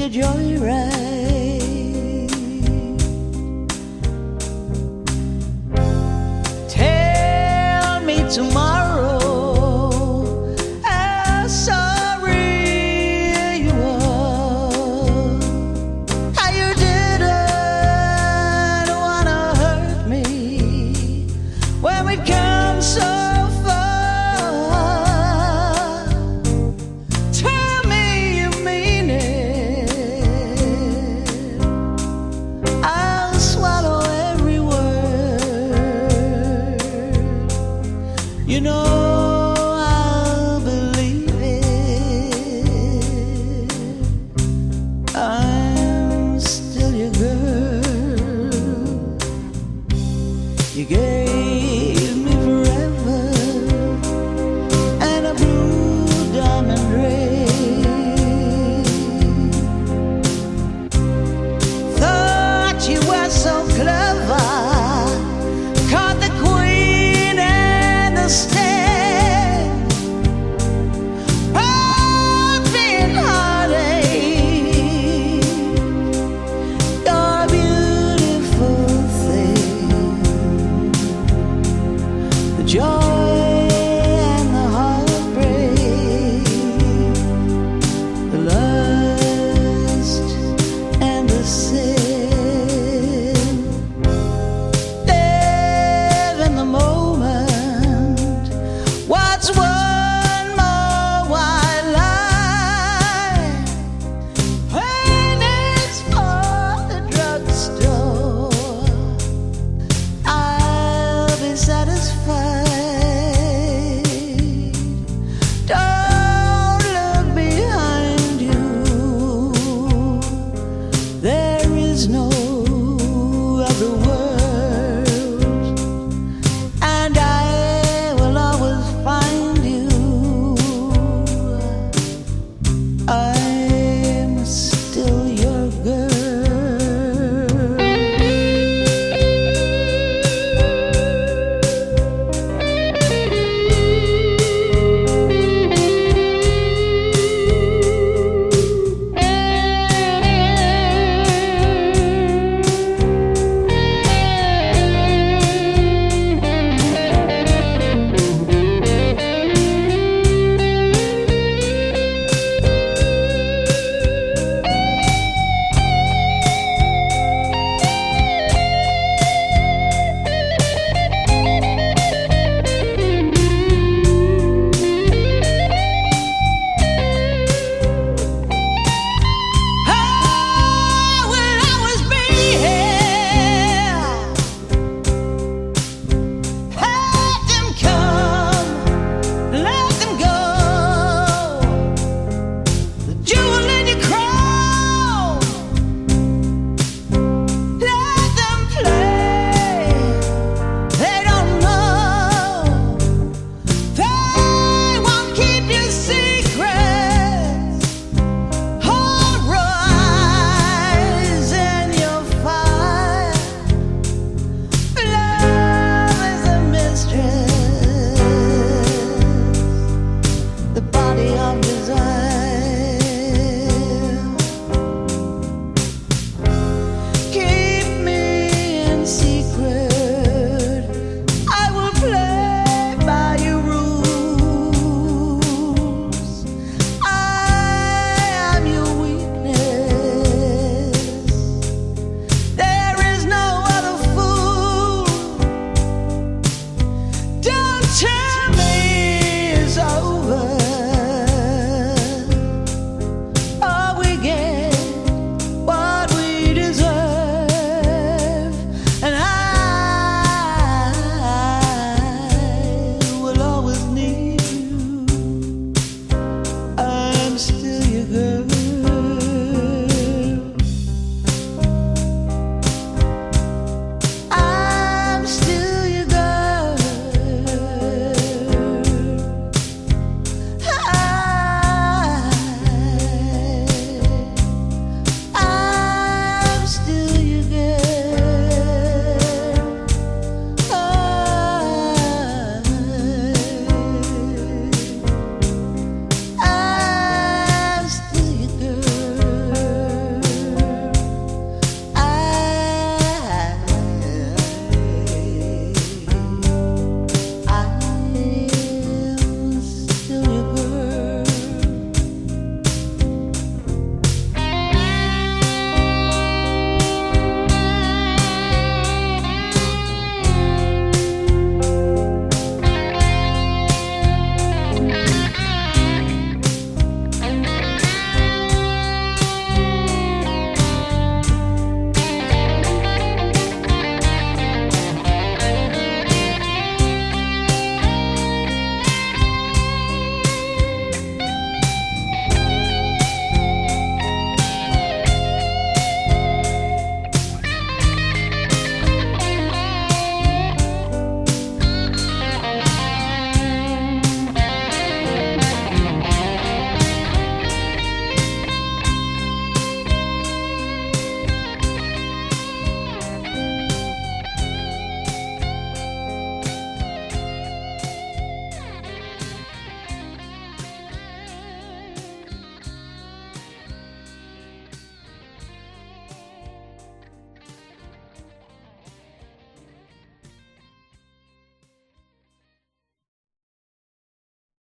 your joyride. Tell me tomorrow how sorry you are, how you didn't wanna hurt me when we come so far. Tell me you mean it. I'll swallow every word. You know I'll believe it. I'm still your girl. You gave me forever and a blue diamond ring. Thought you were so clever, caught the queen and the stag. I've been heartache. You're a beautiful thing. The joy and the heartbreak, the lust and the sin. Live in the moment. What's one more white lie? When it's for the drugstore, I'll be satisfied. Don't look behind you. There is no other world, and I will always find you. I'm still your girl. I will always be here. Let them come, let them go. The jewel in your crown, let them play. They don't know, they won't keep your secrets. Hold rise in your fire. Love is a mistress, the body of desire.